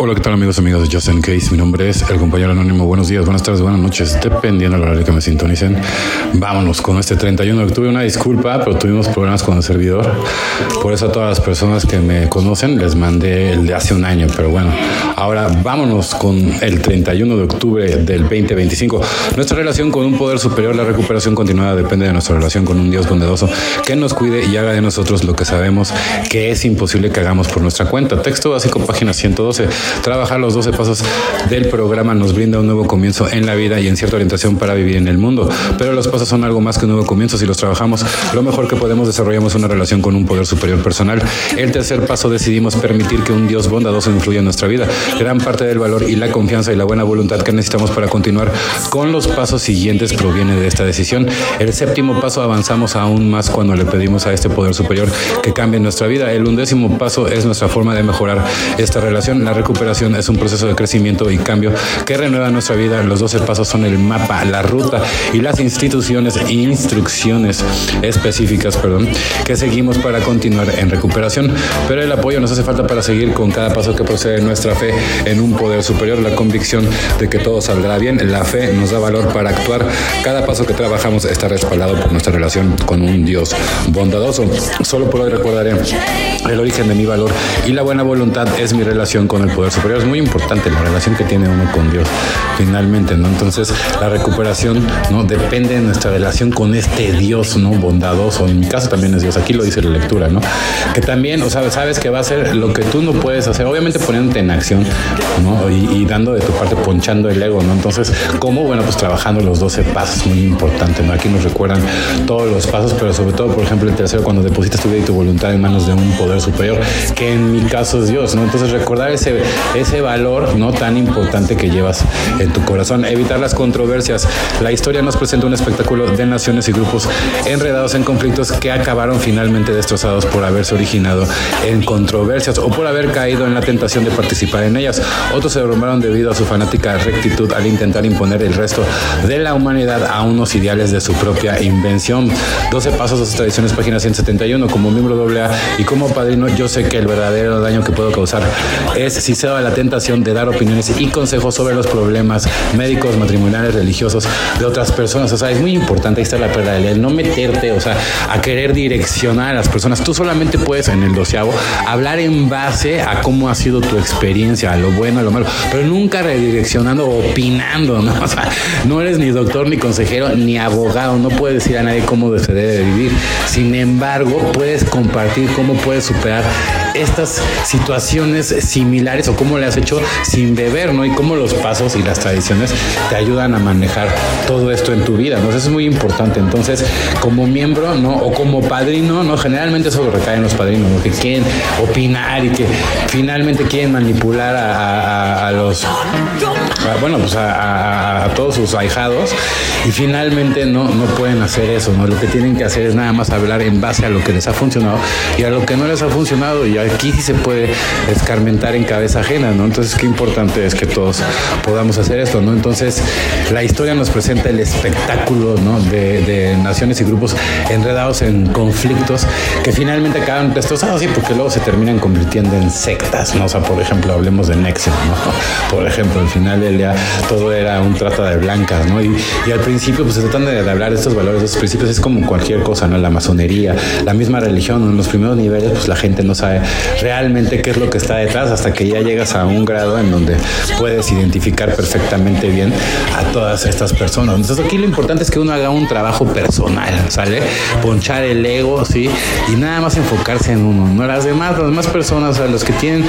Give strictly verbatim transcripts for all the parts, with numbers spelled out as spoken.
Hola, ¿qué tal amigos, amigas de Just In Case? Mi nombre es el compañero anónimo. Buenos días, buenas tardes, buenas noches, dependiendo del horario que me sintonicen. Vámonos con este treinta y uno de octubre. Una disculpa, pero tuvimos problemas con el servidor. Por eso a todas las personas que me conocen les mandé el de hace un año. Pero bueno, ahora vámonos con el treinta y uno de octubre del veinte veinticinco. Nuestra relación con un poder superior, la recuperación continuada depende de nuestra relación con un Dios bondadoso que nos cuide y haga de nosotros lo que sabemos que es imposible que hagamos por nuestra cuenta. Texto básico, página ciento doce. Trabajar los doce pasos del programa nos brinda un nuevo comienzo en la vida y en cierta orientación para vivir en el mundo. Pero los pasos son algo más que un nuevo comienzo. Si los trabajamos lo mejor que podemos, desarrollamos una relación con un poder superior personal. El tercer paso, decidimos permitir que un Dios bondadoso influya en nuestra vida. Gran parte del valor y la confianza y la buena voluntad que necesitamos para continuar con los pasos siguientes proviene de esta decisión. El séptimo paso, avanzamos aún más cuando le pedimos a este poder superior que cambie nuestra vida. El undécimo paso es nuestra forma de mejorar esta relación. La recuperación es un proceso de crecimiento y cambio que renueva nuestra vida. Los doce pasos son el mapa, la ruta y las instituciones e instrucciones específicas, perdón, que seguimos para continuar en recuperación. Pero el apoyo nos hace falta para seguir con cada paso que procede de nuestra fe en un poder superior, la convicción de que todo saldrá bien. La fe nos da valor para actuar. Cada paso que trabajamos está respaldado por nuestra relación con un Dios bondadoso. Solo por hoy recordaré el origen de mi valor y la buena voluntad es mi relación con el poder superior. Es muy importante la relación que tiene uno con Dios finalmente, ¿no? Entonces la recuperación, ¿no?, depende de nuestra relación con este Dios, ¿no?, bondadoso. En mi caso también es Dios, aquí lo dice la lectura, ¿no? Que también, o sea, sabes que va a hacer lo que tú no puedes hacer, obviamente poniéndote en acción, ¿no? Y, y dando de tu parte, ponchando el ego, ¿no? Entonces, ¿cómo? Bueno, pues trabajando los doce pasos, muy importante, ¿no? Aquí nos recuerdan todos los pasos, pero sobre todo, por ejemplo, el tercero, cuando depositas tu vida y tu voluntad en manos de un poder superior, que en mi caso es Dios, ¿no? Entonces recordar ese ese valor, ¿no?, tan importante que llevas en tu corazón. Evitar las controversias. La historia nos presenta un espectáculo de naciones y grupos enredados en conflictos que acabaron finalmente destrozados por haberse originado en controversias o por haber caído en la tentación de participar en ellas. Otros se derrumbaron debido a su fanática rectitud al intentar imponer el resto de la humanidad a unos ideales de su propia invención. doce pasos, doce tradiciones, página ciento setenta y uno. Como miembro doble A y como padrino, yo sé que el verdadero daño que puedo causar es si cedo a la tentación de dar opiniones y consejos sobre los problemas médicos, matrimoniales, religiosos de otras personas. O sea, es muy importante, ahí está la perla de ley, no meterte, o sea, a querer direccionar a las personas. Tú solamente puedes, en el doceavo, hablar en base a cómo ha sido tu experiencia, a lo bueno, a lo malo, pero nunca redireccionando o opinando, ¿no? O sea, no eres ni doctor, ni consejero, ni abogado, no puedes decir a nadie cómo se debe vivir. Sin embargo, puedes compartir cómo puedes superar estas situaciones similares o cómo le has hecho sin beber, ¿no? Y cómo los pasos y las tradiciones te ayudan a manejar todo esto en tu vida, ¿no? Eso es muy importante. Entonces, como miembro, ¿no?, o como padrino, ¿no?, generalmente eso lo recae en los padrinos, ¿no?, que quieren opinar y que finalmente quieren manipular a, a, a los, a, bueno, pues a, a, a todos sus ahijados y finalmente no, no pueden hacer eso, ¿no? Lo que tienen que hacer es nada más hablar en base a lo que les ha funcionado y a lo que no les ha funcionado, y aquí sí se puede escarmentar en cabeza ajena, ¿no? Entonces, qué importante es que todos podamos hacer esto, ¿no? Entonces, la historia nos presenta el espectáculo, ¿no?, de, de naciones y grupos enredados en conflictos que finalmente acaban destrozados, sí, porque luego se terminan convirtiendo en sectas, ¿no? O sea, por ejemplo, hablemos de Nexium, ¿no? Por ejemplo, al final del día todo era un trata de blancas, ¿no? Y, y al principio, pues se tratan de, de hablar de estos valores, de estos principios, es como cualquier cosa, ¿no? La masonería, la misma religión, ¿no? En los primeros niveles, pues la gente no sabe realmente qué es lo que está detrás hasta que ya llegas a un grado en donde puedes identificar perfectamente bien a todas estas personas. Entonces aquí lo importante es que uno haga un trabajo personal, ¿sale? Ponchar el ego, ¿sí? Y nada más enfocarse en uno, ¿no? Las demás, las demás personas, o sea, los que tienen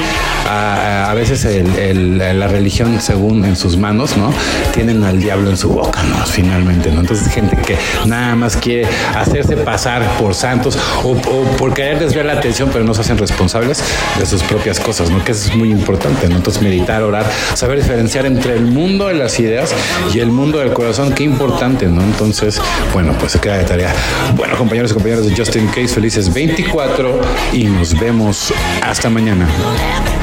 a, a veces el, el, la religión según en sus manos, ¿no?, tienen al diablo en su boca, ¿no? Finalmente, ¿no? Entonces gente que nada más quiere hacerse pasar por santos o, o por querer desviar la atención, pero no se hacen responsables de sus propias cosas, ¿no? Que eso es muy importante, ¿no? Entonces meditar, orar, saber diferenciar entre el mundo de las ideas y el mundo del corazón, qué importante, ¿no? Entonces, bueno, pues se queda de tarea. Bueno, compañeros y compañeras de Just In Case, felices veinticuatro y nos vemos hasta mañana.